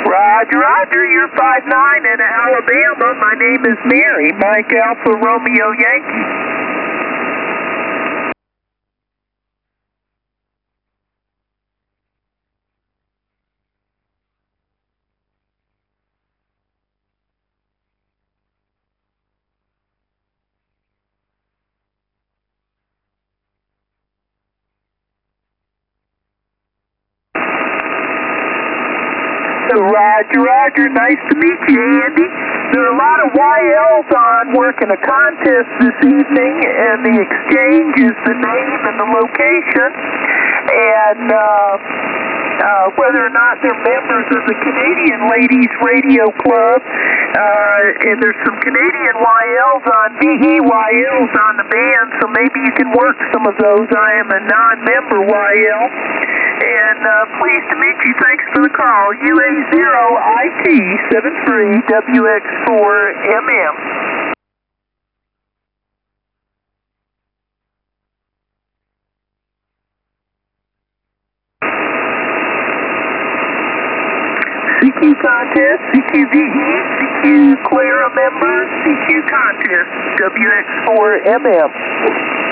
Roger, Roger, you're 5'9" in Alabama. My name is Mary, Mike Alpha Romeo Yankee. Roger, Roger, nice to meet you, Andy. There are a lot of YLs on working a contest this evening, and the exchange is the name and the location, and whether or not they're members of the Canadian Ladies Radio Club, and there's some Canadian YLs on, VEYLs on the band, so maybe you can work some of those. I am a non-member YL. And pleased to meet you. Thanks for the call. UA0IT73WX4MM. CQ contest, CQVE, CQ Clara members, CQ contest, WX4MM.